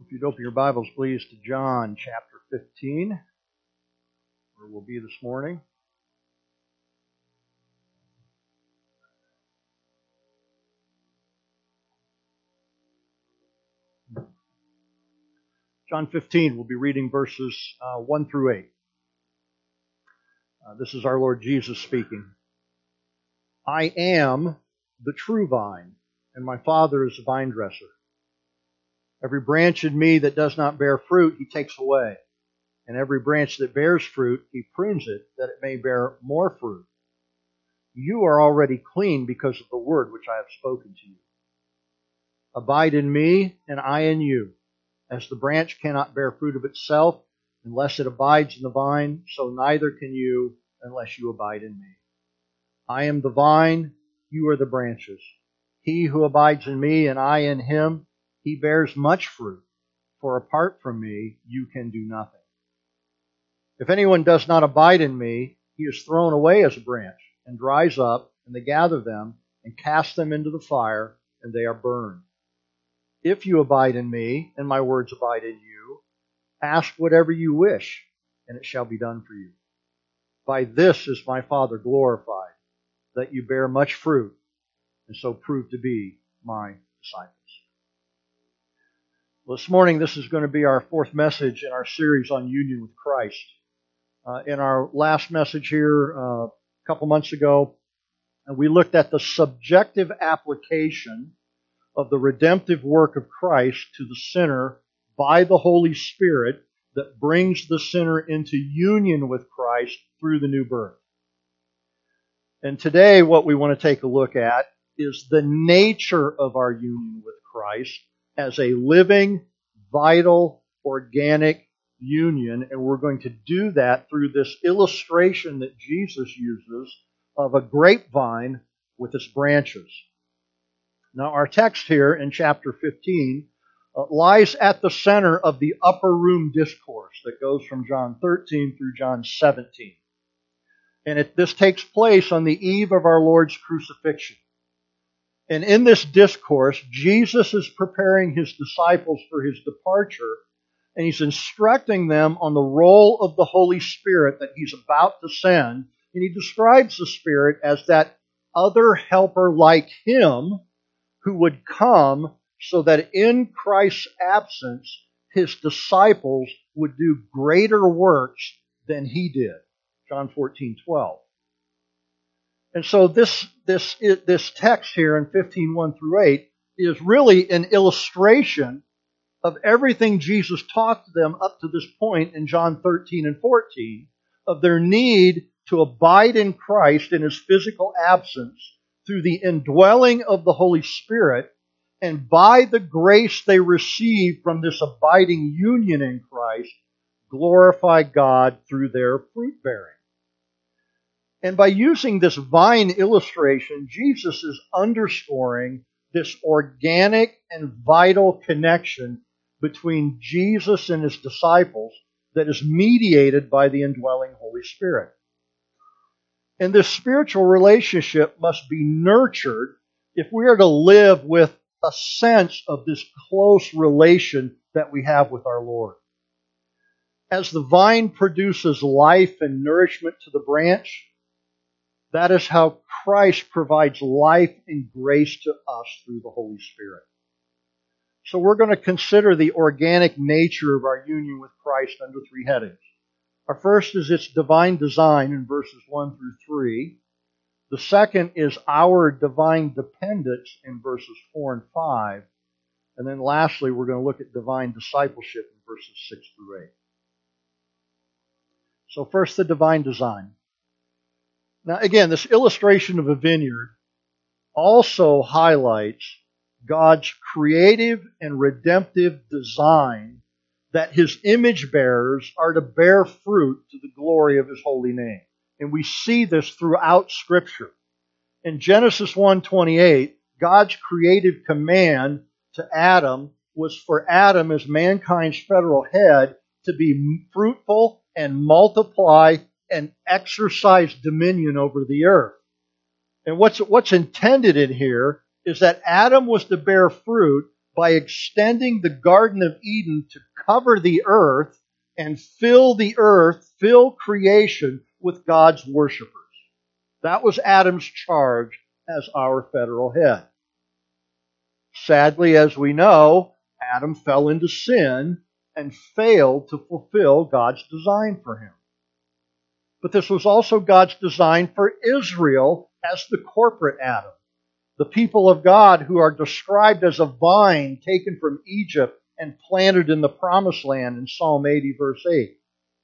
If you'd open your Bibles, please, to John chapter 15, where we'll be this morning. John 15, we'll be reading verses 1 through 8. This is our Lord Jesus speaking. I am the true vine, and my Father is the vine dresser. Every branch in me that does not bear fruit, He takes away. And every branch that bears fruit, He prunes it, that it may bear more fruit. You are already clean because of the word which I have spoken to you. Abide in me, and I in you. As the branch cannot bear fruit of itself unless it abides in the vine, so neither can you unless you abide in me. I am the vine, you are the branches. He who abides in me, and I in him, he bears much fruit, for apart from me you can do nothing. If anyone does not abide in me, he is thrown away as a branch, and dries up, and they gather them, and cast them into the fire, and they are burned. If you abide in me, and my words abide in you, ask whatever you wish, and it shall be done for you. By this is my Father glorified, that you bear much fruit, and so prove to be my disciples. Well, this morning, this is going to be our fourth message in our series on union with Christ. In our last message here a couple months ago, we looked at the subjective application of the redemptive work of Christ to the sinner by the Holy Spirit that brings the sinner into union with Christ through the new birth. And today, what we want to take a look at is the nature of our union with Christ as a living, vital, organic union, and we're going to do that through this illustration that Jesus uses of a grapevine with its branches. Now, our text here in chapter 15 lies at the center of the upper room discourse that goes from John 13 through John 17. And this takes place on the eve of our Lord's crucifixion. And in this discourse, Jesus is preparing His disciples for His departure, and He's instructing them on the role of the Holy Spirit that He's about to send. And He describes the Spirit as that other helper like Him who would come so that in Christ's absence, His disciples would do greater works than He did. John 14:12. And so this text here in 15:1 through 8 is really an illustration of everything Jesus taught them up to this point in John 13 and 14, of their need to abide in Christ in His physical absence through the indwelling of the Holy Spirit, and by the grace they receive from this abiding union in Christ, glorify God through their fruit bearing. And by using this vine illustration, Jesus is underscoring this organic and vital connection between Jesus and His disciples that is mediated by the indwelling Holy Spirit. And this spiritual relationship must be nurtured if we are to live with a sense of this close relation that we have with our Lord. As the vine produces life and nourishment to the branch, that is how Christ provides life and grace to us through the Holy Spirit. So we're going to consider the organic nature of our union with Christ under three headings. Our first is its divine design in verses 1 through 3. The second is our divine dependence in verses 4 and 5. And then lastly, we're going to look at divine discipleship in verses 6 through 8. So first, the divine design. Now again, this illustration of a vineyard also highlights God's creative and redemptive design that His image bearers are to bear fruit to the glory of His holy name. And we see this throughout Scripture. In Genesis 1:28, God's creative command to Adam was for Adam as mankind's federal head to be fruitful and multiply and exercise dominion over the earth. And what's intended in here is that Adam was to bear fruit by extending the Garden of Eden to cover the earth and fill creation with God's worshipers. That was Adam's charge as our federal head. Sadly, as we know, Adam fell into sin and failed to fulfill God's design for him. But this was also God's design for Israel as the corporate Adam, the people of God who are described as a vine taken from Egypt and planted in the promised land in Psalm 80, verse 8.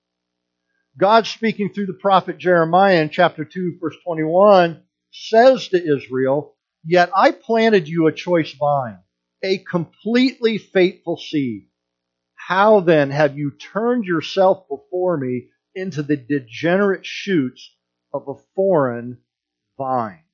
God, speaking through the prophet Jeremiah in chapter 2, verse 21, says to Israel, "Yet I planted you a choice vine, a completely faithful seed. How then have you turned yourself before me into the degenerate shoots of a foreign vine?"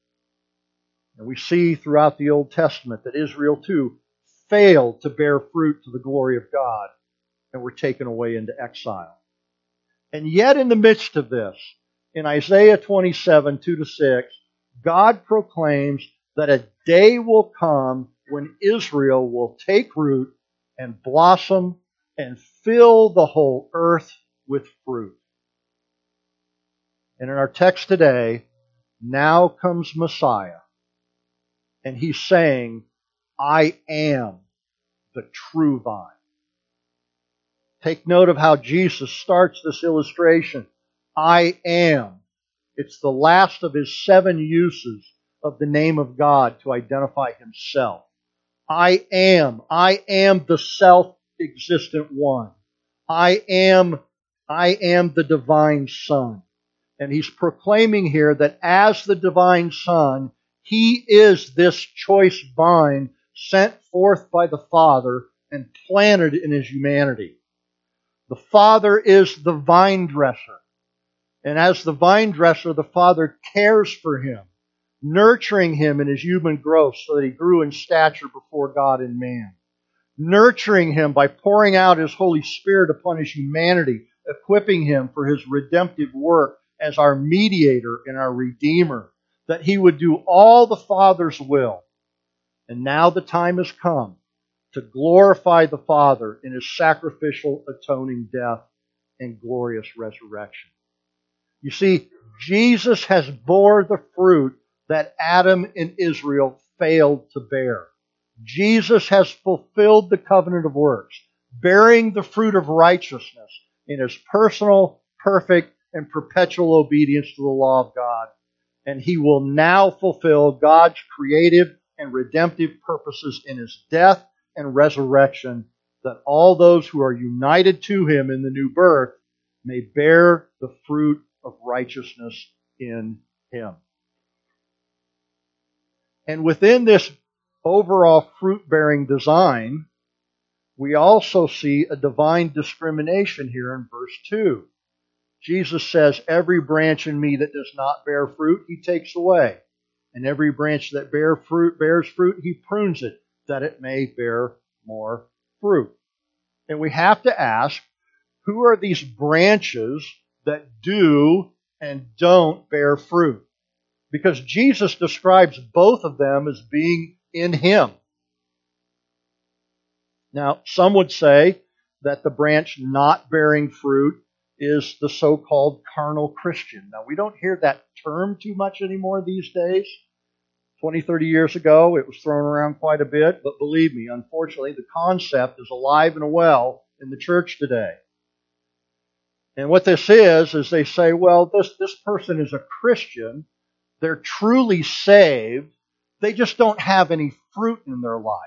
And we see throughout the Old Testament that Israel too failed to bear fruit to the glory of God and were taken away into exile. And yet in the midst of this, in Isaiah 27, 2-6, God proclaims that a day will come when Israel will take root and blossom and fill the whole earth with fruit. And in our text today, now comes Messiah. And he's saying, "I am the true vine." Take note of how Jesus starts this illustration. I am. It's the last of his 7 uses of the name of God to identify himself. I am. I am the self-existent one. I am the divine Son. And he's proclaiming here that as the divine Son, he is this choice vine sent forth by the Father and planted in his humanity. The Father is the vine dresser. And as the vine dresser, the Father cares for him, nurturing him in his human growth so that he grew in stature before God and man. Nurturing him by pouring out his Holy Spirit upon his humanity, equipping him for his redemptive work as our mediator and our Redeemer, that he would do all the Father's will. And now the time has come to glorify the Father in his sacrificial atoning death and glorious resurrection. You see, Jesus has bore the fruit that Adam and Israel failed to bear. Jesus has fulfilled the covenant of works, bearing the fruit of righteousness in his personal, perfect, and perpetual obedience to the law of God. And he will now fulfill God's creative and redemptive purposes in his death and resurrection, that all those who are united to him in the new birth may bear the fruit of righteousness in him. And within this overall fruit-bearing design, we also see a divine discrimination here in verse 2. Jesus says, "Every branch in me that does not bear fruit, he takes away. And every branch that bears fruit, he prunes it, that it may bear more fruit." And we have to ask, who are these branches that do and don't bear fruit? Because Jesus describes both of them as being in him. Now, some would say that the branch not bearing fruit is the so-called carnal Christian. Now, we don't hear that term too much anymore these days. 20, 30 years ago, it was thrown around quite a bit, but believe me, unfortunately, the concept is alive and well in the church today. And what this is they say, well, this person is a Christian, they're truly saved, they just don't have any fruit in their life.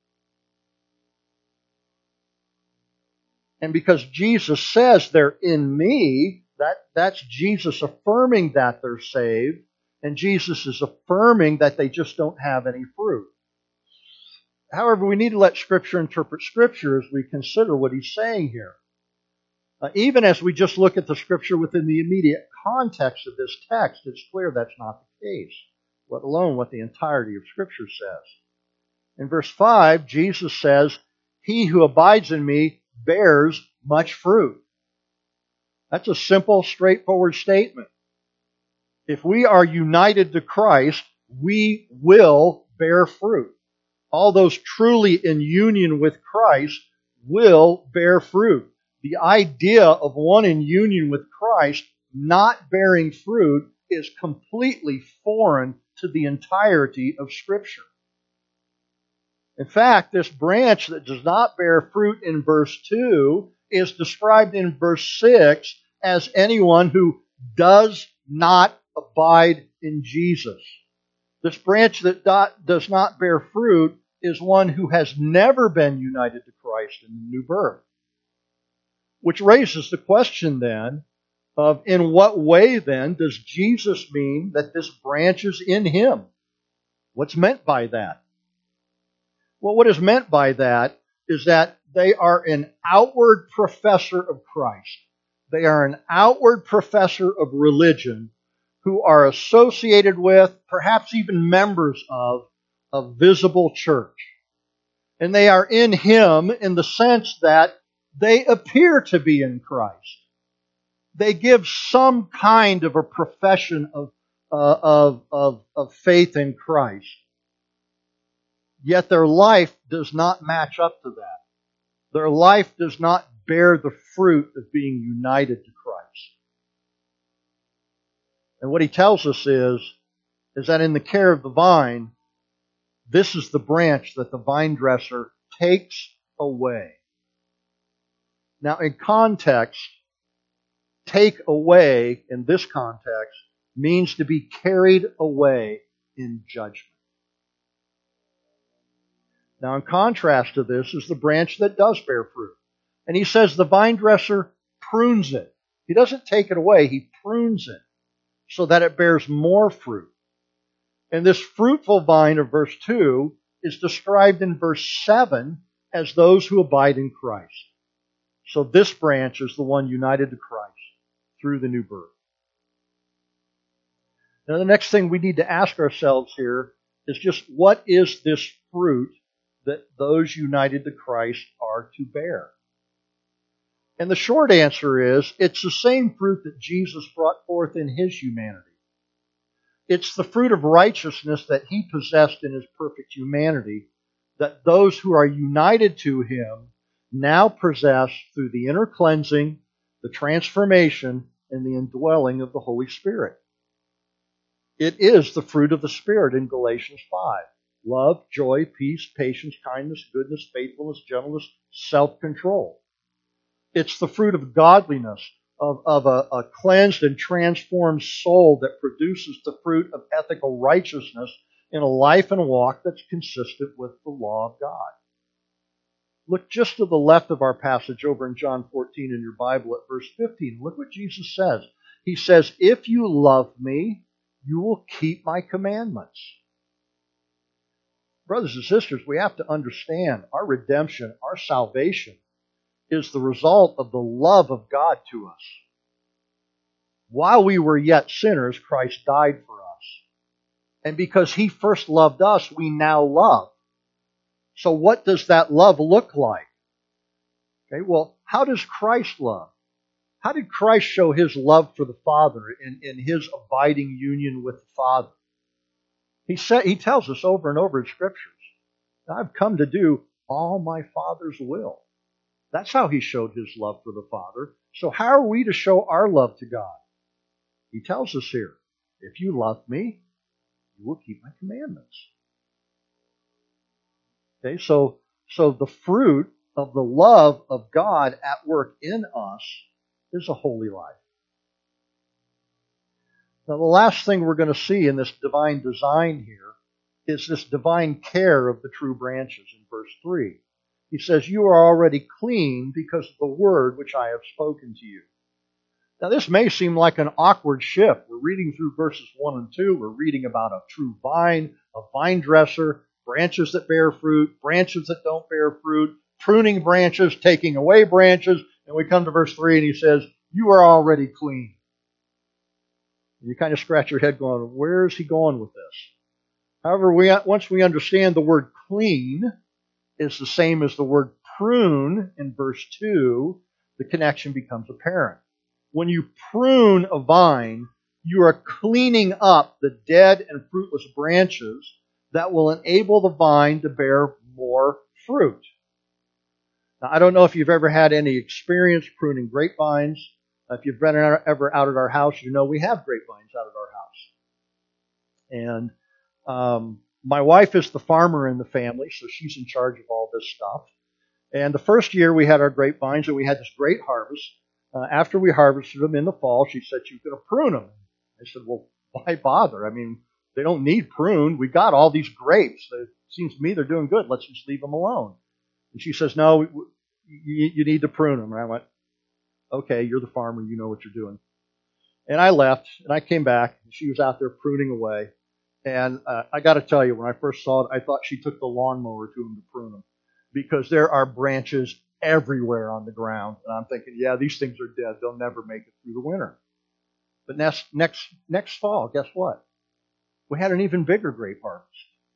And because Jesus says they're in me, that's Jesus affirming that they're saved, and Jesus is affirming that they just don't have any fruit. However, we need to let Scripture interpret Scripture as we consider what he's saying here. Even as we just look at the Scripture within the immediate context of this text, it's clear that's not the case, let alone what the entirety of Scripture says. In verse 5, Jesus says, "He who abides in me bears much fruit." That's a simple, straightforward statement. If we are united to Christ, we will bear fruit. all those truly in union with Christ will bear fruit. The idea of one in union with Christ not bearing fruit is completely foreign to the entirety of Scripture. In fact, this branch that does not bear fruit in verse 2 is described in verse 6 as anyone who does not abide in Jesus. This branch that does not bear fruit is one who has never been united to Christ in the new birth. Which raises the question then of in what way then does Jesus mean that this branch is in him? What's meant by that? Well, what is meant by that is that they are an outward professor of Christ. They are an outward professor of religion who are associated with, perhaps even members of, a visible church. And they are in him in the sense that they appear to be in Christ. They give some kind of a profession of faith in Christ. Yet their life does not match up to that. Their life does not bear the fruit of being united to Christ. And what he tells us is that in the care of the vine, this is the branch that the vine dresser takes away. Now, in context, take away in this context means to be carried away in judgment. Now, in contrast to this is the branch that does bear fruit. And he says the vine dresser prunes it. He doesn't take it away, he prunes it so that it bears more fruit. And this fruitful vine of verse 2 is described in verse 7 as those who abide in Christ. So this branch is the one united to Christ through the new birth. Now the next thing we need to ask ourselves here is just what is this fruit that those united to Christ are to bear? And the short answer is it's the same fruit that Jesus brought forth in his humanity. It's the fruit of righteousness that he possessed in his perfect humanity that those who are united to him now possess through the inner cleansing, the transformation, and the indwelling of the Holy Spirit. It is the fruit of the Spirit in Galatians 5. Love, joy, peace, patience, kindness, goodness, faithfulness, gentleness, self-control. It's the fruit of godliness, of a cleansed and transformed soul that produces the fruit of ethical righteousness in a life and walk that's consistent with the law of God. Look just to the left of our passage over in John 14 in your Bible at verse 15. Look what Jesus says. He says, "If you love me, you will keep my commandments." Brothers and sisters, we have to understand our redemption, our salvation, is the result of the love of God to us. While we were yet sinners, Christ died for us. And because he first loved us, we now love. So what does that love look like? Okay, well, how does Christ love? How did Christ show his love for the Father in his abiding union with the Father? He tells us over and over in Scriptures, I've come to do all my Father's will. That's how he showed his love for the Father. So how are we to show our love to God? He tells us here, if you love me, you will keep my commandments. Okay, so the fruit of the love of God at work in us is a holy life. Now the last thing we're going to see in this divine design here is this divine care of the true branches in verse 3. He says, "You are already clean because of the word which I have spoken to you." Now this may seem like an awkward shift. We're reading through verses 1 and 2. We're reading about a true vine, a vine dresser, branches that bear fruit, branches that don't bear fruit, pruning branches, taking away branches. And we come to verse 3 and he says, "You are already clean." And you kind of scratch your head going, where is he going with this? However, once we understand the word clean is the same as the word prune in verse 2, the connection becomes apparent. When you prune a vine, you are cleaning up the dead and fruitless branches that will enable the vine to bear more fruit. Now, I don't know if you've ever had any experience pruning grapevines. If you've been ever out at our house, you know we have grapevines out at our house. And my wife is the farmer in the family, so she's in charge of all this stuff. And the first year we had our grapevines, and we had this great harvest. After we harvested them in the fall, she said she was going to prune them. I said, well, why bother? I mean, they don't need pruned. We got all these grapes. It seems to me they're doing good. Let's just leave them alone. And she says, no, you need to prune them. And I went, okay, you're the farmer. You know what you're doing. And I left, and I came back, and she was out there pruning away. And I got to tell you, when I first saw it, I thought she took the lawnmower to him to prune them, because there are branches everywhere on the ground. And I'm thinking, yeah, these things are dead. They'll never make it through the winter. But next fall, guess what? We had an even bigger grape harvest.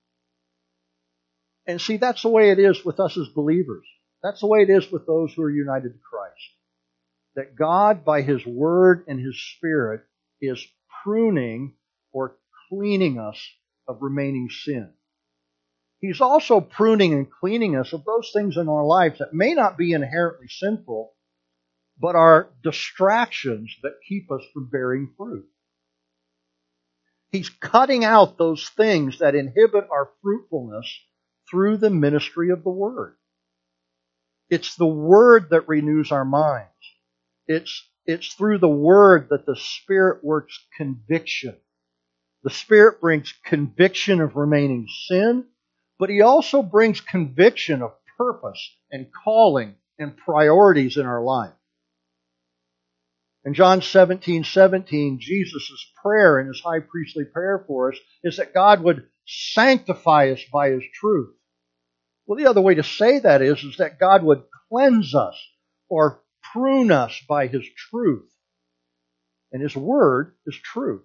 And see, that's the way it is with us as believers. That's the way it is with those who are united to Christ. That God, by His Word and His Spirit, is pruning or cleaning us of remaining sin. He's also pruning and cleaning us of those things in our lives that may not be inherently sinful, but are distractions that keep us from bearing fruit. He's cutting out those things that inhibit our fruitfulness through the ministry of the Word. It's the Word that renews our minds. It's through the Word that the Spirit works conviction. The Spirit brings conviction of remaining sin, but He also brings conviction of purpose and calling and priorities in our life. In John 17:17, Jesus' prayer in His high priestly prayer for us is that God would sanctify us by His truth. Well, the other way to say that is that God would cleanse us or prune us by His truth. And His Word is truth.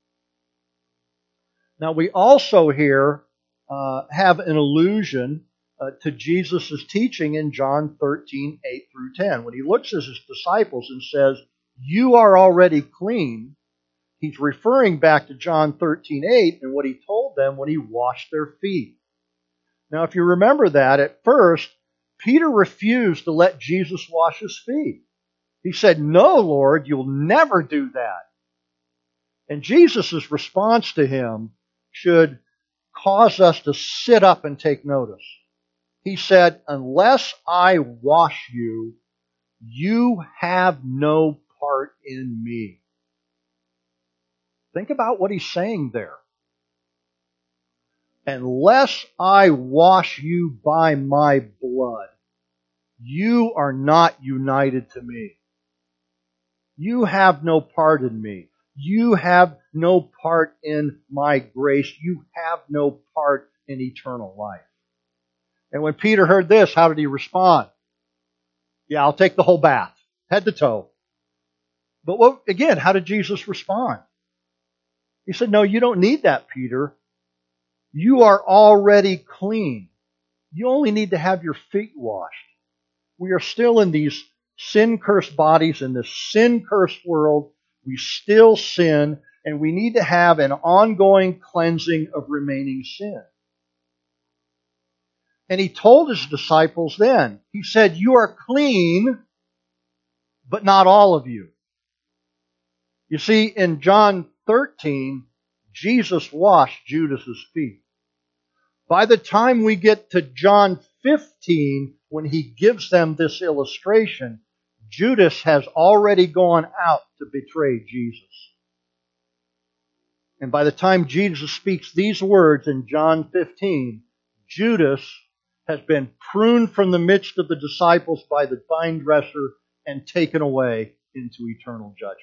Now, we also here have an allusion to Jesus' teaching in John 13:8-10. When He looks at His disciples and says, you are already clean, He's referring back to John 13:8 and what He told them when He washed their feet. Now, if you remember that, at first, Peter refused to let Jesus wash his feet. He said, no, Lord, you'll never do that. And Jesus' response to him should cause us to sit up and take notice. He said, unless I wash you, you have no part in me. Think about what He's saying there. Unless I wash you by my blood, you are not united to me. You have no part in me. You have no part in my grace. You have no part in eternal life. And when Peter heard this, how did he respond? Yeah, I'll take the whole bath, head to toe. But again, how did Jesus respond? He said, no, you don't need that, Peter. You are already clean. You only need to have your feet washed. We are still in these sin-cursed bodies, in this sin-cursed world. We still sin, and we need to have an ongoing cleansing of remaining sin. And He told His disciples then, He said, you are clean, but not all of you. You see, in John 13, Jesus washed Judas's feet. By the time we get to John 15, when He gives them this illustration, Judas has already gone out to betray Jesus. And by the time Jesus speaks these words in John 15, Judas has been pruned from the midst of the disciples by the vine dresser and taken away into eternal judgment.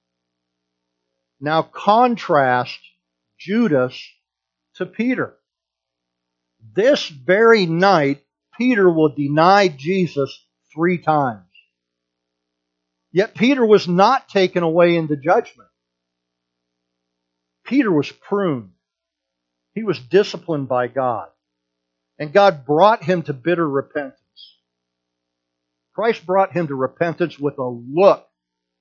Now contrast Judas to Peter. This very night, Peter will deny Jesus 3 times. Yet Peter was not taken away into judgment. Peter was pruned. He was disciplined by God. And God brought him to bitter repentance. Christ brought him to repentance with a look.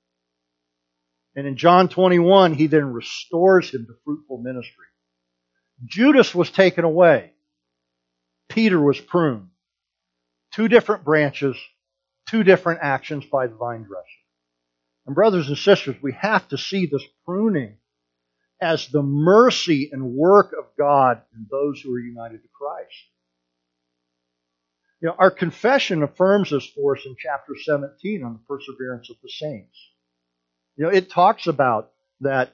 And in John 21, He then restores him to fruitful ministry. Judas was taken away. Peter was pruned. Two different branches, two different actions by the vine dresser. And brothers and sisters, we have to see this pruning as the mercy and work of God in those who are united to Christ. You know, our confession affirms this for us in chapter 17 on the perseverance of the saints. You know, it talks about that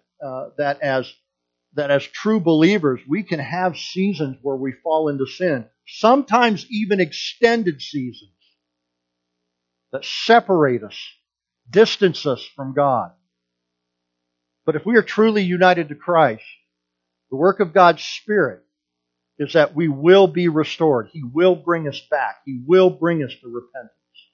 as true believers, we can have seasons where we fall into sin, sometimes even extended seasons that separate us, distance us from God. But if we are truly united to Christ, the work of God's Spirit is that we will be restored. He will bring us back. He will bring us to repentance.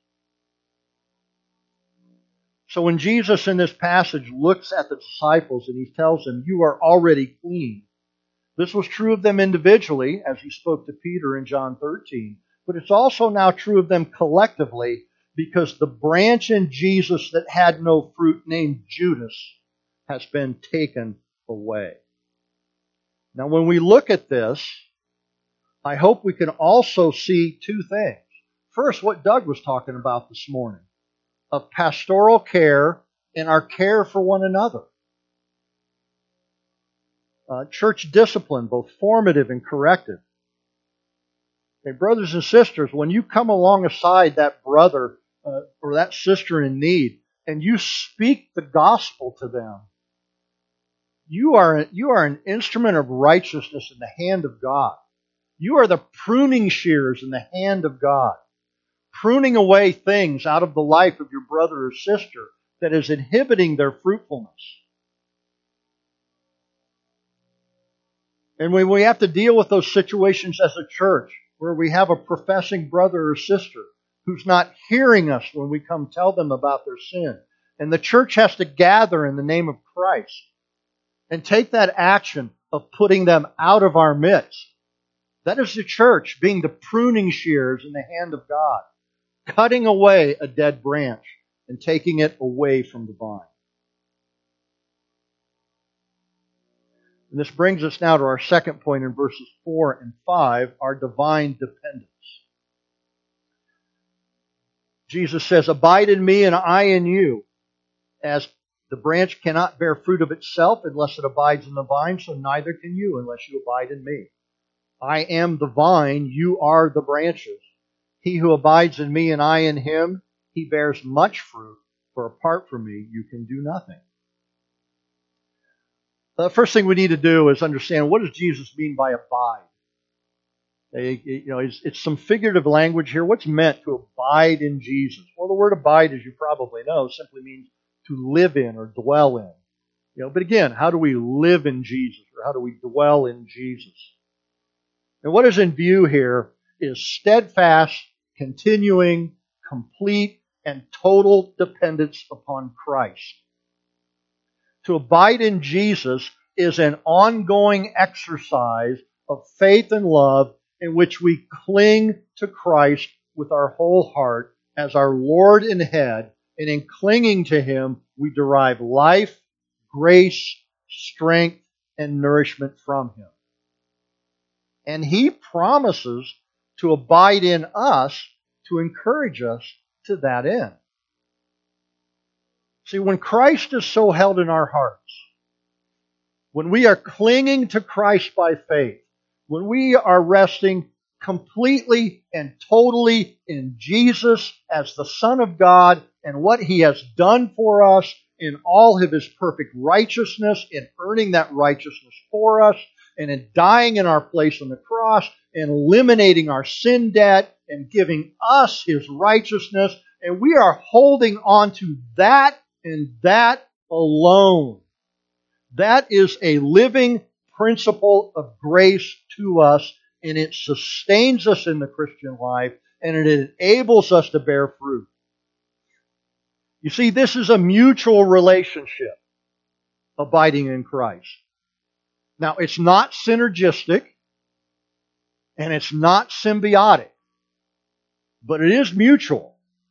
So when Jesus in this passage looks at the disciples and he tells them, you are already clean. This was true of them individually, as he spoke to Peter in John 13. But it's also now true of them collectively, because the branch in Jesus that had no fruit, named Judas, has been taken away. Now when we look at this, I hope we can also see two things. First, what Doug was talking about this morning, of pastoral care and our care for one another. Church discipline, both formative and corrective. Okay, brothers and sisters, when you come alongside that brother or that sister in need and you speak the gospel to them, you are an instrument of righteousness in the hand of God. You are the pruning shears in the hand of God, pruning away things out of the life of your brother or sister that is inhibiting their fruitfulness. And when we have to deal with those situations as a church, where we have a professing brother or sister who's not hearing us when we come tell them about their sin, and the church has to gather in the name of Christ and take that action of putting them out of our midst, that is the church being the pruning shears in the hand of God, cutting away a dead branch and taking it away from the vine. And this brings us now to our second point in verses 4 and 5, our divine dependence. Jesus says, abide in me and I in you. As the branch cannot bear fruit of itself unless it abides in the vine, so neither can you unless you abide in me. I am the vine, you are the branches. He who abides in me and I in him, he bears much fruit, for apart from me you can do nothing. The first thing we need to do is understand, what does Jesus mean by abide? It's some figurative language here. What's meant to abide in Jesus? Well, the word abide, as you probably know, simply means to live in or dwell in. But again, how do we live in Jesus, or how do we dwell in Jesus? And what is in view here is steadfast, continuing, complete, and total dependence upon Christ. To abide in Jesus is an ongoing exercise of faith and love in which we cling to Christ with our whole heart as our Lord and head, and in clinging to Him we derive life, grace, strength, and nourishment from Him. And He promises to abide in us to encourage us to that end. See, when Christ is so held in our hearts, when we are clinging to Christ by faith, when we are resting completely and totally in Jesus as the Son of God and what He has done for us in all of His perfect righteousness, in earning that righteousness for us, and in dying in our place on the cross, and eliminating our sin debt, and giving us His righteousness, and we are holding on to that and that alone. That is a living principle of grace to us, and it sustains us in the Christian life, and it enables us to bear fruit. You see, this is a mutual relationship, abiding in Christ. Now, it's not synergistic, and it's not symbiotic, but it is mutual.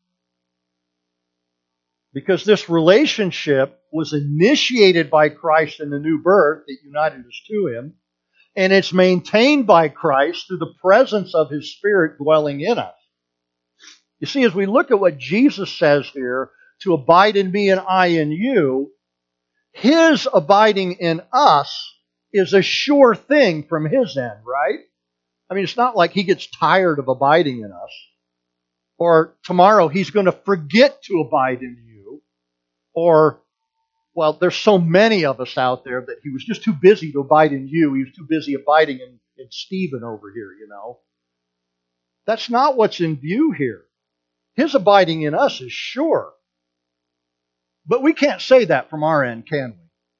Because this relationship was initiated by Christ in the new birth that united us to Him. And it's maintained by Christ through the presence of His Spirit dwelling in us. You see, as we look at what Jesus says here, to abide in me and I in you, His abiding in us is a sure thing from His end, right? I mean, it's not like He gets tired of abiding in us, or tomorrow He's going to forget to abide in you, or, well, there's so many of us out there that He was just too busy to abide in you. He was too busy abiding in Stephen over here, you know. That's not what's in view here. His abiding in us is sure. But we can't say that from our end, can we?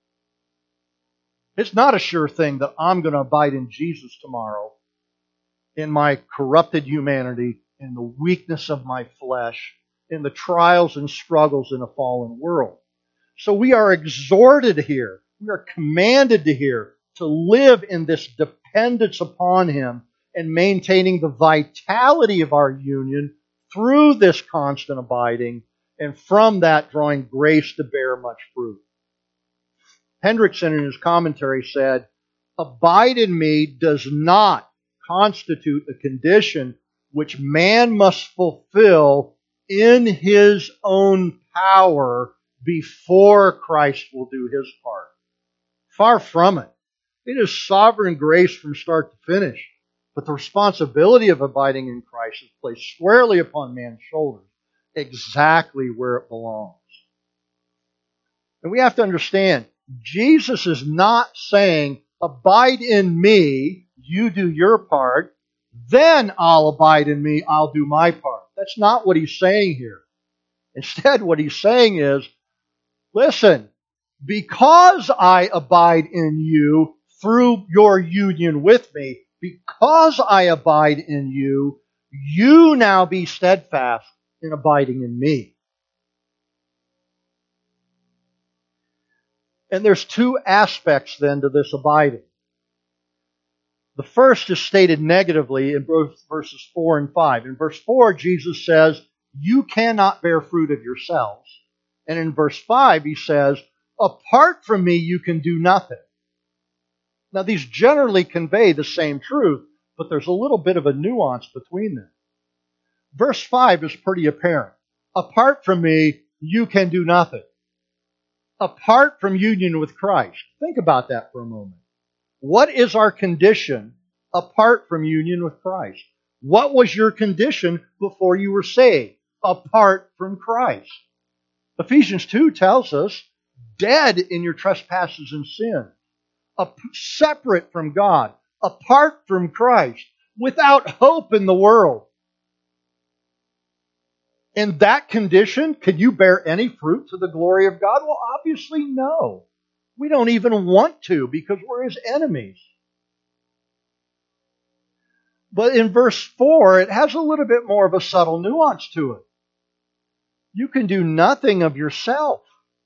It's not a sure thing that I'm going to abide in Jesus tomorrow in my corrupted humanity, in the weakness of my flesh, in the trials and struggles in a fallen world. So we are exhorted here, we are commanded to live in this dependence upon Him and maintaining the vitality of our union through this constant abiding, and from that drawing grace to bear much fruit. Hendrickson in his commentary said, "Abide in me does not constitute a condition which man must fulfill in his own power before Christ will do His part. Far from it. It is sovereign grace from start to finish. But the responsibility of abiding in Christ is placed squarely upon man's shoulders, exactly where it belongs." And we have to understand, Jesus is not saying, abide in me, you do your part, then I'll abide in me, I'll do my part. That's not what He's saying here. Instead, what He's saying is, listen, because I abide in you through your union with me, because I abide in you, you now be steadfast in abiding in me. And there's two aspects then to this abiding. The first is stated negatively in verses 4 and 5. In verse 4, Jesus says, you cannot bear fruit of yourselves. And in verse 5, He says, apart from me, you can do nothing. Now, these generally convey the same truth, but there's a little bit of a nuance between them. Verse 5 is pretty apparent. Apart from me, you can do nothing. Apart from union with Christ. Think about that for a moment. What is our condition apart from union with Christ? What was your condition before you were saved? Apart from Christ. Ephesians 2 tells us, dead in your trespasses and sins, separate from God, apart from Christ, without hope in the world. In that condition, can you bear any fruit to the glory of God? Well, obviously no. We don't even want to because we're His enemies. But in verse 4, it has a little bit more of a subtle nuance to it. You can do nothing of yourself.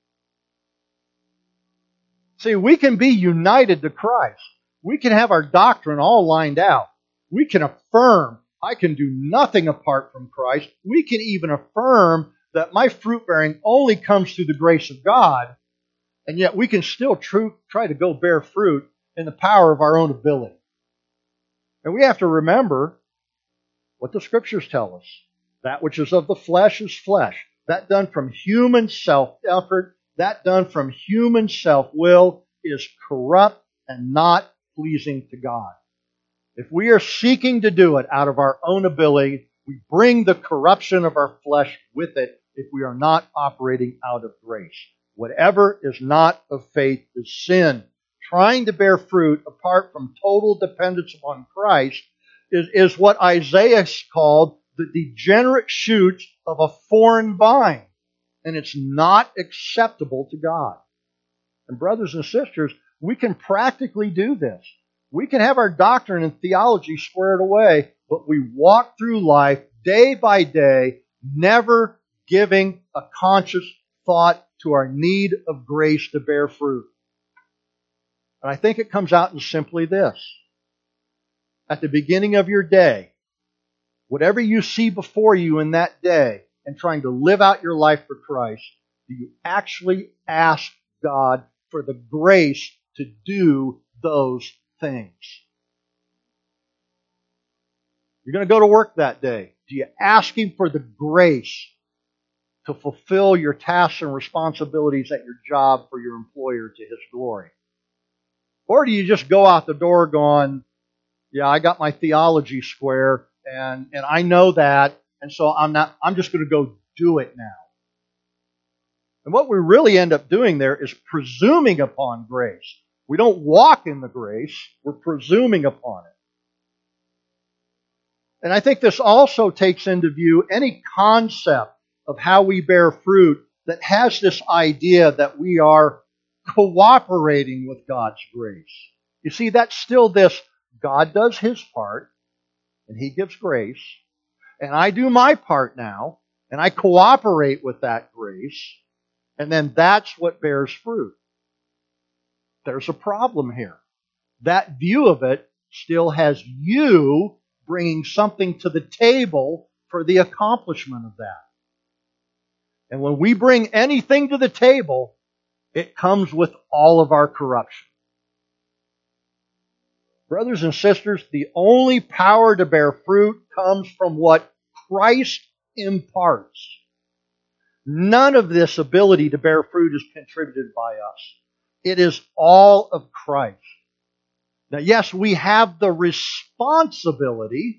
See, we can be united to Christ. We can have our doctrine all lined out. We can affirm, I can do nothing apart from Christ. We can even affirm that my fruit bearing only comes through the grace of God. And yet we can still try to go bear fruit in the power of our own ability. And we have to remember what the Scriptures tell us. That which is of the flesh is flesh. That done from human self-effort, that done from human self-will is corrupt and not pleasing to God. If we are seeking to do it out of our own ability, we bring the corruption of our flesh with it if we are not operating out of grace. Whatever is not of faith is sin. Trying to bear fruit apart from total dependence upon Christ is what Isaiah called the degenerate shoot of a foreign vine. And it's not acceptable to God. And brothers and sisters, we can practically do this. We can have our doctrine and theology squared away, but we walk through life day by day, never giving a conscious thought to our need of grace to bear fruit. And I think it comes out in simply this. At the beginning of your day, whatever you see before you in that day and trying to live out your life for Christ, do you actually ask God for the grace to do those things. You're going to go to work that day. Do you ask Him for the grace to fulfill your tasks and responsibilities at your job for your employer to His glory? Or do you just go out the door going, yeah, I got my theology square and I know that, and so I'm just going to go do it now. And what we really end up doing there is presuming upon grace. We don't walk in the grace, we're presuming upon it. And I think this also takes into view any concept of how we bear fruit that has this idea that we are cooperating with God's grace. You see, that's still this, God does His part, and He gives grace, and I do my part now, and I cooperate with that grace, and then that's what bears fruit. There's a problem here. That view of it still has you bringing something to the table for the accomplishment of that. And when we bring anything to the table, it comes with all of our corruption. Brothers and sisters, the only power to bear fruit comes from what Christ imparts. None of this ability to bear fruit is contributed by us. It is all of Christ. Now, yes, we have the responsibility,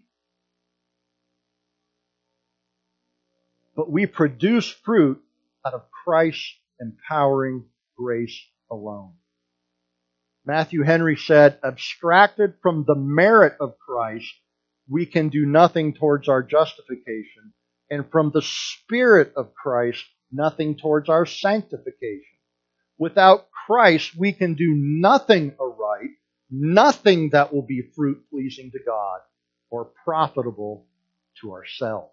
but we produce fruit out of Christ's empowering grace alone. Matthew Henry said, abstracted from the merit of Christ, we can do nothing towards our justification, and from the Spirit of Christ, nothing towards our sanctification. Without Christ, we can do nothing aright, nothing that will be fruit-pleasing to God or profitable to ourselves.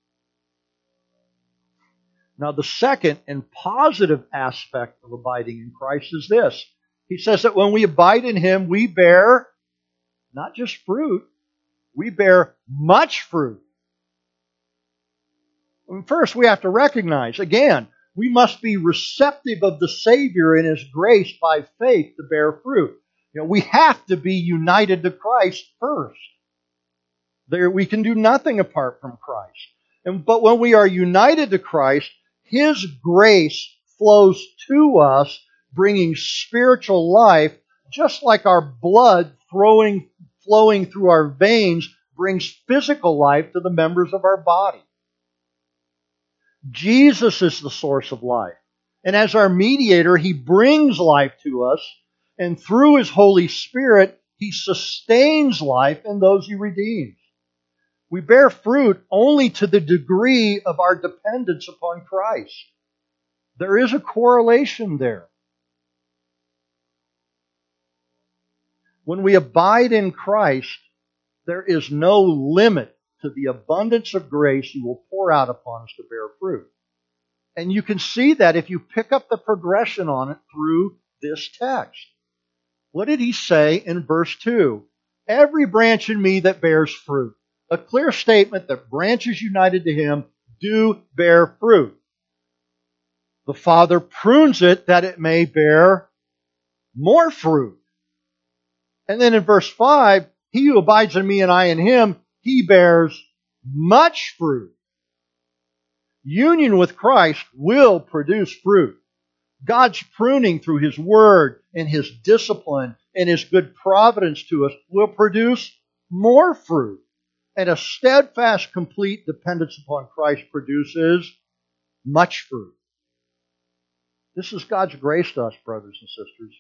Now, the second and positive aspect of abiding in Christ is this. He says that when we abide in Him, we bear not just fruit, we bear much fruit. And first, we have to recognize, again, we must be receptive of the Savior and His grace by faith to bear fruit. We have to be united to Christ first. We can do nothing apart from Christ. But when we are united to Christ, His grace flows to us, bringing spiritual life, just like our blood flowing through our veins brings physical life to the members of our body. Jesus is the source of life. And as our mediator, He brings life to us. And through His Holy Spirit, He sustains life in those He redeems. We bear fruit only to the degree of our dependence upon Christ. There is a correlation there. When we abide in Christ, there is no limit to the abundance of grace He will pour out upon us to bear fruit. And you can see that if you pick up the progression on it through this text. What did He say in verse 2? Every branch in me that bears fruit. A clear statement that branches united to Him do bear fruit. The Father prunes it that it may bear more fruit. And then in verse 5, He who abides in me and I in Him, he bears much fruit. Union with Christ will produce fruit. God's pruning through His Word and His discipline and His good providence to us will produce more fruit. And a steadfast, complete dependence upon Christ produces much fruit. This is God's grace to us, brothers and sisters.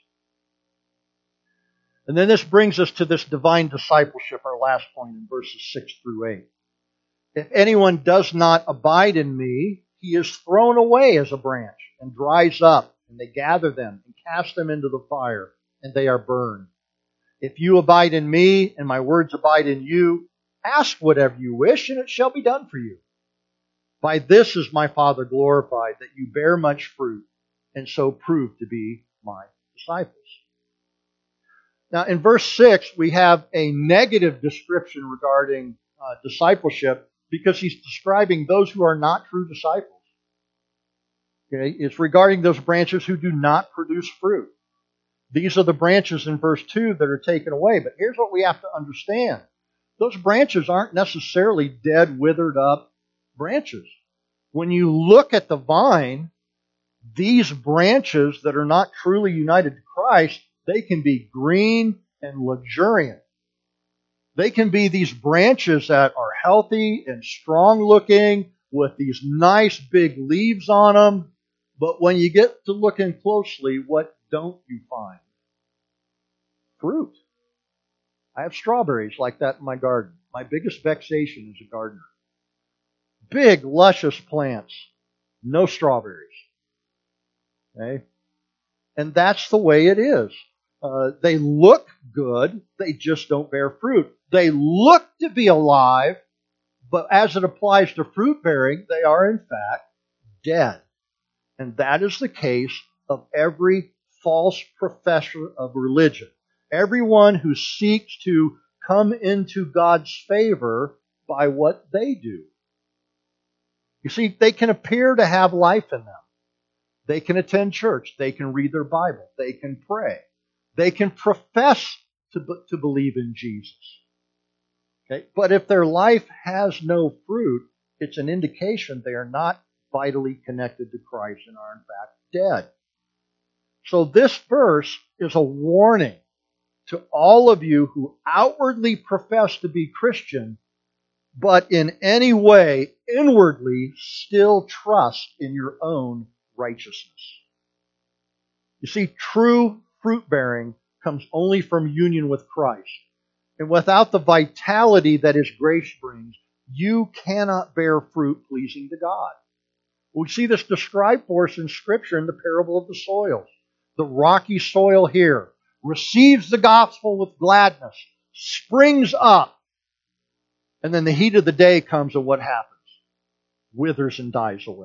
And then this brings us to this divine discipleship, our last point in verses 6 through 8. If anyone does not abide in me, he is thrown away as a branch and dries up, and they gather them and cast them into the fire, and they are burned. If you abide in me, and my words abide in you, ask whatever you wish, and it shall be done for you. By this is my Father glorified, that you bear much fruit, and so prove to be my disciples. Now, in verse 6, we have a negative description regarding discipleship because he's describing those who are not true disciples. Okay? It's regarding those branches who do not produce fruit. These are the branches in verse 2 that are taken away. But here's what we have to understand. Those branches aren't necessarily dead, withered up branches. When you look at the vine, these branches that are not truly united to Christ, they can be green and luxuriant. They can be these branches that are healthy and strong looking with these nice big leaves on them. But when you get to looking closely, what don't you find? Fruit. I have strawberries like that in my garden. My biggest vexation as a gardener. Big, luscious plants. No strawberries. Okay? And that's the way it is. They look good, they just don't bear fruit. They look to be alive, but as it applies to fruit bearing, they are in fact dead. And that is the case of every false professor of religion. Everyone who seeks to come into God's favor by what they do. You see, they can appear to have life in them. They can attend church. They can read their Bible. They can pray. They can profess to believe in Jesus. Okay? But if their life has no fruit, it's an indication they are not vitally connected to Christ and are in fact dead. So this verse is a warning to all of you who outwardly profess to be Christian, but in any way inwardly still trust in your own righteousness. You see, true fruit bearing comes only from union with Christ. And without the vitality that His grace brings, you cannot bear fruit pleasing to God. We see this described for us in Scripture in the parable of the soils. The rocky soil here receives the gospel with gladness, springs up, and then the heat of the day comes, and what happens? Withers and dies away.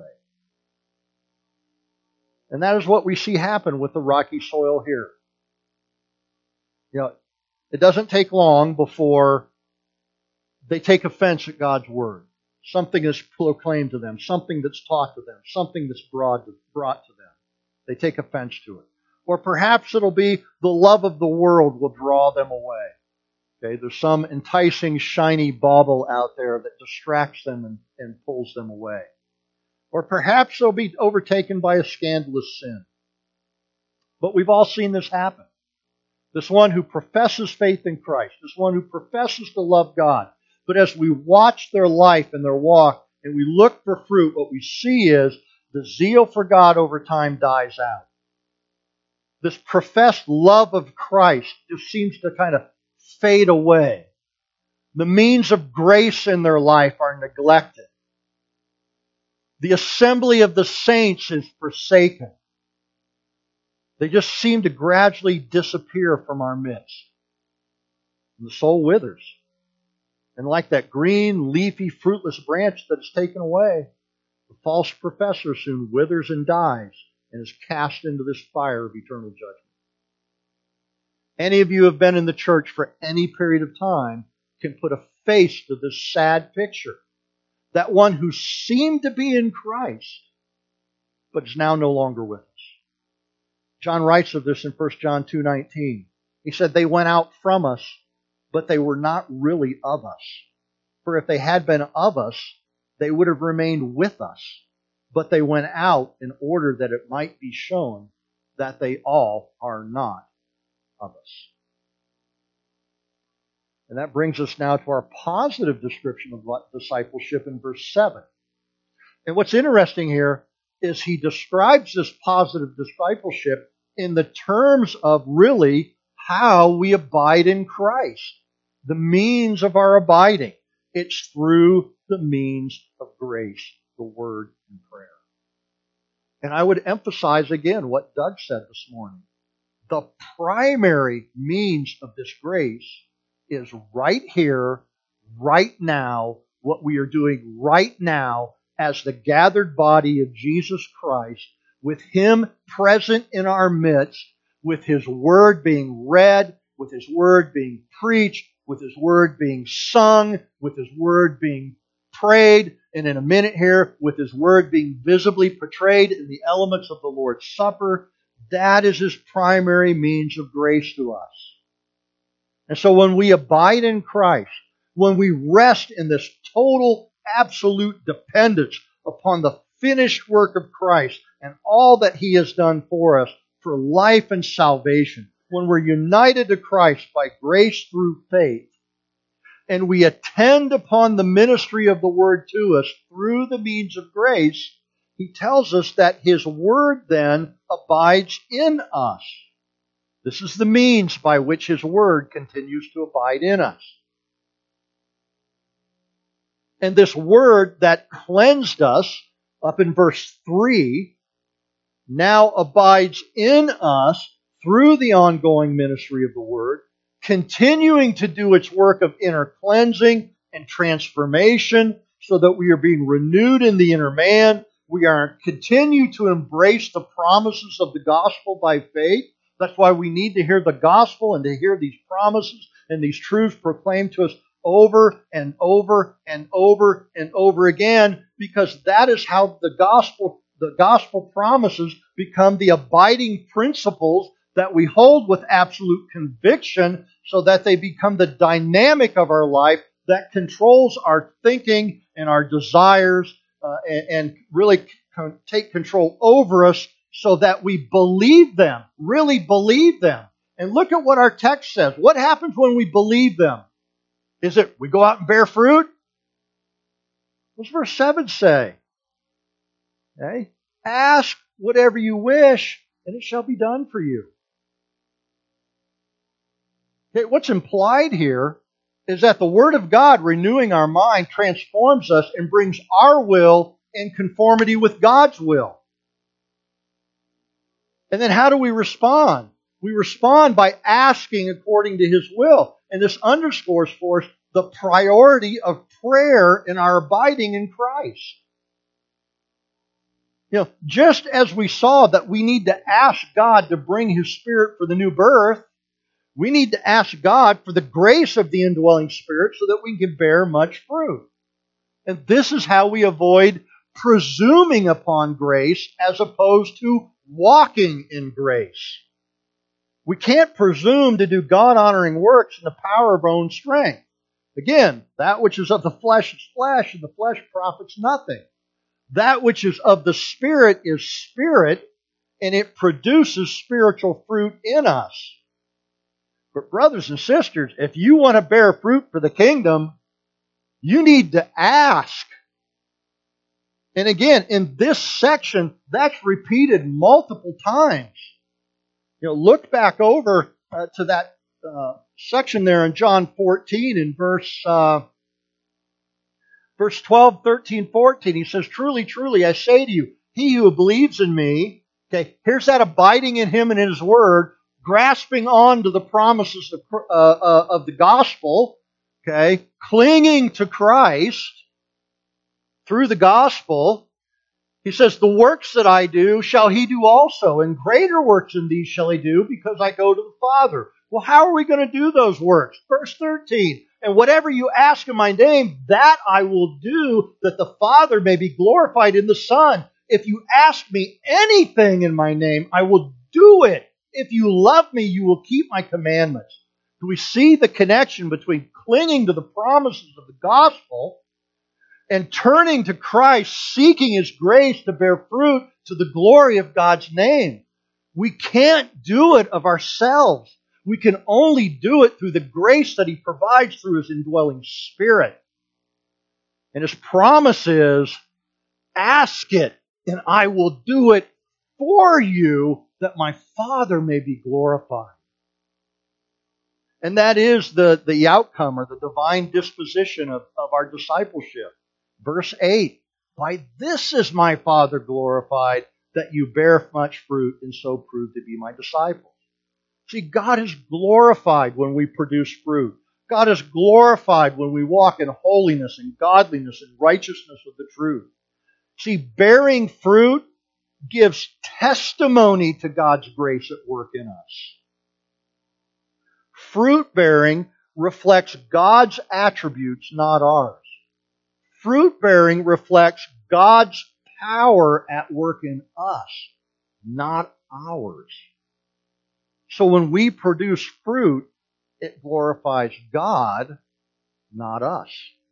And that is what we see happen with the rocky soil here. You know, it doesn't take long before they take offense at God's word. Something is proclaimed to them, something that's taught to them, something that's brought to them. They take offense to it. Or perhaps it'll be the love of the world will draw them away. Okay, there's some enticing, shiny bauble out there that distracts them and pulls them away. Or perhaps they'll be overtaken by a scandalous sin. But we've all seen this happen. This one who professes faith in Christ, this one who professes to love God. But as we watch their life and their walk and we look for fruit, what we see is the zeal for God over time dies out. This professed love of Christ just seems to kind of fade away. The means of grace in their life are neglected. The assembly of the saints is forsaken. They just seem to gradually disappear from our midst. And the soul withers. And like that green, leafy, fruitless branch that is taken away, the false professor soon withers and dies and is cast into this fire of eternal judgment. Any of you who have been in the church for any period of time can put a face to this sad picture. That one who seemed to be in Christ, but is now no longer with us. John writes of this in 1 John 2:19. He said, they went out from us, but they were not really of us. For if they had been of us, they would have remained with us. But they went out in order that it might be shown that they all are not of us. And that brings us now to our positive description of discipleship in verse 7. And what's interesting here is he describes this positive discipleship in the terms of really how we abide in Christ. The means of our abiding. It's through the means of grace, the Word and prayer. And I would emphasize again what Doug said this morning. The primary means of this grace is right here, right now, what we are doing right now as the gathered body of Jesus Christ, with Him present in our midst, with His Word being read, with His Word being preached, with His Word being sung, with His Word being prayed, and in a minute here, with His Word being visibly portrayed in the elements of the Lord's Supper. That is His primary means of grace to us. And so when we abide in Christ, when we rest in this total, absolute dependence upon the finished work of Christ and all that He has done for us for life and salvation, when we're united to Christ by grace through faith, and we attend upon the ministry of the Word to us through the means of grace, He tells us that His Word then abides in us. This is the means by which His Word continues to abide in us. And this Word that cleansed us, up in verse 3, now abides in us through the ongoing ministry of the Word, continuing to do its work of inner cleansing and transformation so that we are being renewed in the inner man. We are continue to embrace the promises of the gospel by faith. That's why we need to hear the gospel and to hear these promises and these truths proclaimed to us over and over and over and over again, because that is how the gospel promises become the abiding principles that we hold with absolute conviction, so that they become the dynamic of our life that controls our thinking and our desires and really take control over us, so that we believe them, really believe them. And look at what our text says. What happens when we believe them? Is it we go out and bear fruit? What's verse 7 say? Okay? Ask whatever you wish, and it shall be done for you. Okay, what's implied here is that the Word of God, renewing our mind, transforms us and brings our will in conformity with God's will. And then how do we respond? We respond by asking according to His will. And this underscores for us the priority of prayer in our abiding in Christ. You know, just as we saw that we need to ask God to bring His Spirit for the new birth, we need to ask God for the grace of the indwelling Spirit so that we can bear much fruit. And this is how we avoid presuming upon grace as opposed to walking in grace. We can't presume to do God-honoring works in the power of our own strength. Again, that which is of the flesh is flesh, and the flesh profits nothing. That which is of the Spirit is spirit, and it produces spiritual fruit in us. But brothers and sisters, if you want to bear fruit for the kingdom, you need to ask. And again, in this section, that's repeated multiple times. You know, look back over to that section there in John 14 in verse 12, 13, 14. He says, "Truly, truly, I say to you, he who believes in me," okay, here's that abiding in Him and in His Word, grasping on to the promises of the gospel, okay, clinging to Christ through the gospel. He says, "The works that I do shall he do also, and greater works than these shall he do, because I go to the Father." Well, how are we going to do those works? Verse 13, "And whatever you ask in my name, that I will do, that the Father may be glorified in the Son. If you ask me anything in my name, I will do it. If you love me, you will keep my commandments." Do we see the connection between clinging to the promises of the gospel and turning to Christ, seeking His grace to bear fruit to the glory of God's name? We can't do it of ourselves. We can only do it through the grace that He provides through His indwelling Spirit. And His promise is, ask it, and I will do it for you, that my Father may be glorified. And that is the outcome or the divine disposition of our discipleship. Verse 8, "By this is my Father glorified, that you bear much fruit and so prove to be my disciples." See, God is glorified when we produce fruit. God is glorified when we walk in holiness and godliness and righteousness of the truth. See, bearing fruit gives testimony to God's grace at work in us. Fruit bearing reflects God's attributes, not ours. Fruit bearing reflects God's power at work in us. not ours. So when we produce fruit, it glorifies God, not us.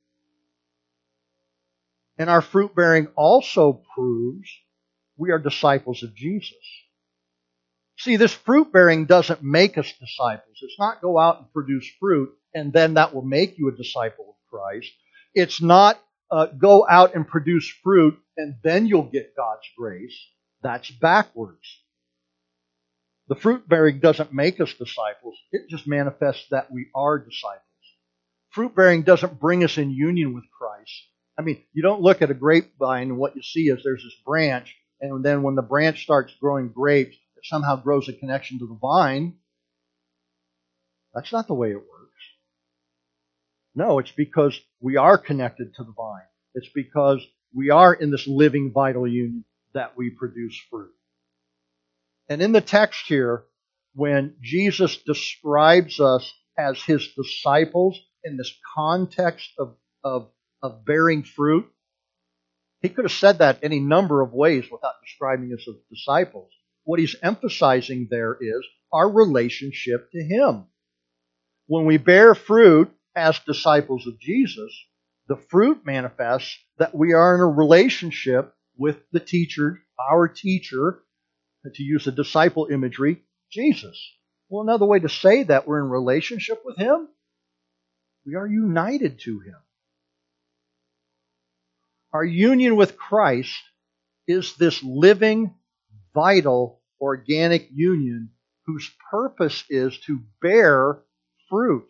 And our fruit bearing also proves we are disciples of Jesus. See, this fruit bearing doesn't make us disciples. It's not go out and produce fruit and then that will make you a disciple of Christ. It's not go out and produce fruit and then you'll get God's grace. That's backwards. The fruit bearing doesn't make us disciples. It just manifests that we are disciples. Fruit bearing doesn't bring us in union with Christ. I mean, you don't look at a grapevine and what you see is there's this branch, and then when the branch starts growing grapes, it somehow grows a connection to the vine. That's not the way it works. No, it's because we are connected to the vine. It's because we are in this living, vital union that we produce fruit. And in the text here, when Jesus describes us as his disciples in this context of bearing fruit, he could have said that any number of ways without describing us as disciples. What he's emphasizing there is our relationship to him. When we bear fruit as disciples of Jesus, the fruit manifests that we are in a relationship with the teacher, our teacher, to use the disciple imagery, Jesus. Well, another way to say that we're in relationship with him, we are united to him. Our union with Christ is this living, vital, organic union whose purpose is to bear fruit.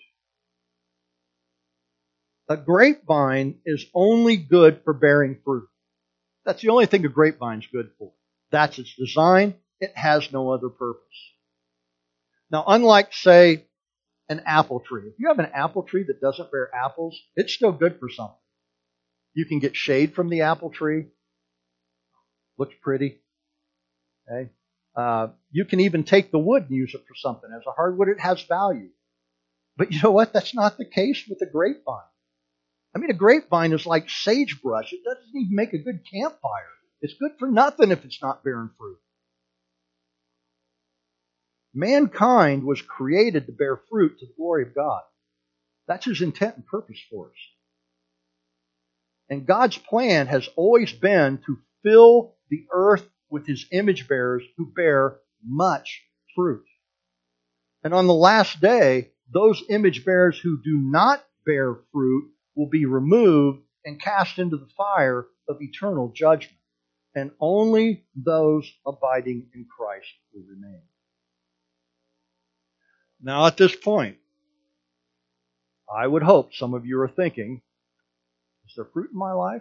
A grapevine is only good for bearing fruit. That's the only thing a grapevine's good for. That's its design. It has no other purpose. Now, unlike, say, an apple tree. If you have an apple tree that doesn't bear apples, it's still good for something. You can get shade from the apple tree. Looks pretty. Okay? You can even take the wood and use it for something. As a hardwood, it has value. But you know what? That's not the case with a grapevine. I mean, a grapevine is like sagebrush. It doesn't even make a good campfire. It's good for nothing if it's not bearing fruit. Mankind was created to bear fruit to the glory of God. That's his intent and purpose for us. And God's plan has always been to fill the earth with his image bearers who bear much fruit. And on the last day, those image bearers who do not bear fruit will be removed and cast into the fire of eternal judgment. And only those abiding in Christ will remain. Now, at this point, I would hope some of you are thinking, is there fruit in my life?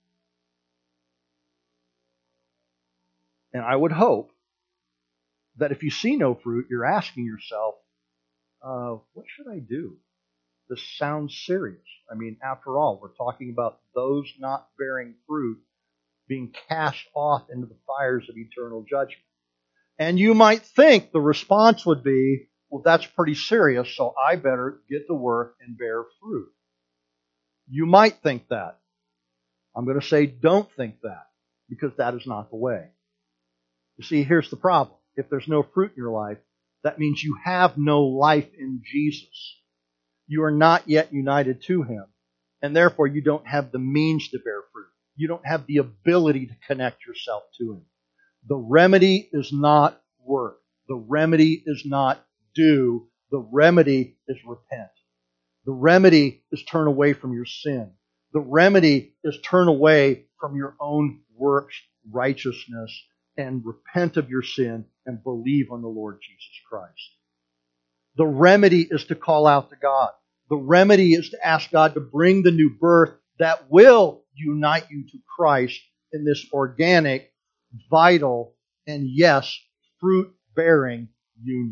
And I would hope that if you see no fruit, you're asking yourself, what should I do? This sounds serious. I mean, after all, we're talking about those not bearing fruit being cast off into the fires of eternal judgment. And you might think the response would be, well, that's pretty serious, so I better get to work and bear fruit. You might think that. I'm going to say don't think that, because that is not the way. You see, here's the problem. If there's no fruit in your life, that means you have no life in Jesus. You are not yet united to him, and therefore you don't have the means to bear fruit. You don't have the ability to connect yourself to him. The remedy is not work. The remedy is not do. The remedy is repent. The remedy is turn away from your sin. The remedy is turn away from your own works, righteousness, and repent of your sin and believe on the Lord Jesus Christ. The remedy is to call out to God. The remedy is to ask God to bring the new birth that will unite you to Christ in this organic, vital, and yes, fruit-bearing union.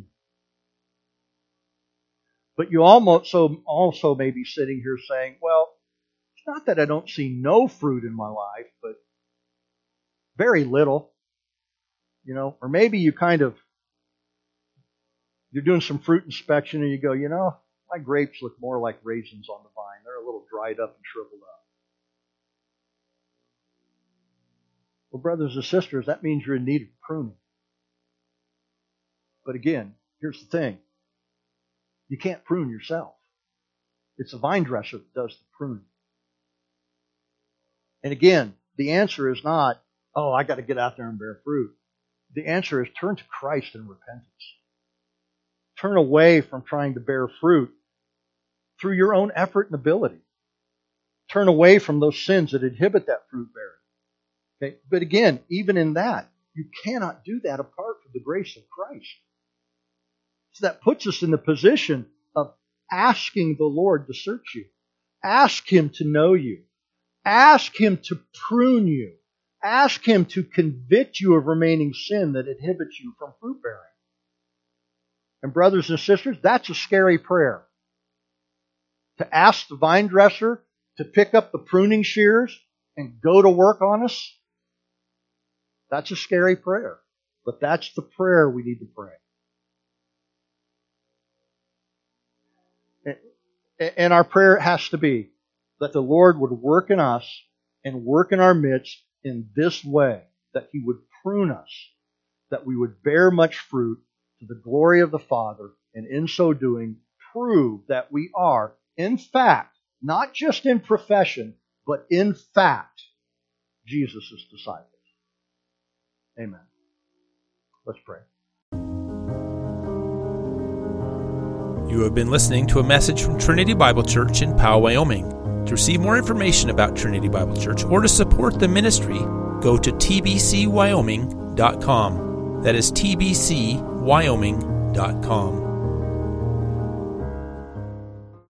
But you also may be sitting here saying, well, it's not that I don't see no fruit in my life, but very little. Or maybe you're doing some fruit inspection and you go, my grapes look more like raisins on the vine. They're a little dried up and shriveled up. Well, brothers and sisters, that means you're in need of pruning. But again, here's the thing. You can't prune yourself. It's a vine dresser that does the pruning. And again, the answer is not, oh, I got to get out there and bear fruit. The answer is turn to Christ in repentance. Turn away from trying to bear fruit through your own effort and ability. Turn away from those sins that inhibit that fruit bearing. Okay? But again, even in that, you cannot do that apart from the grace of Christ. So that puts us in the position of asking the Lord to search you. Ask Him to know you. Ask Him to prune you. Ask Him to convict you of remaining sin that inhibits you from fruit bearing. And brothers and sisters, that's a scary prayer. To ask the vine dresser to pick up the pruning shears and go to work on us, that's a scary prayer. But that's the prayer we need to pray. And our prayer has to be that the Lord would work in us and work in our midst in this way, that He would prune us, that we would bear much fruit to the glory of the Father, and in so doing, prove that we are, in fact, not just in profession, but in fact, Jesus' disciples. Amen. Let's pray. You have been listening to a message from Trinity Bible Church in Powell, Wyoming. To receive more information about Trinity Bible Church or to support the ministry, go to tbcwyoming.com. That is tbcwyoming.com.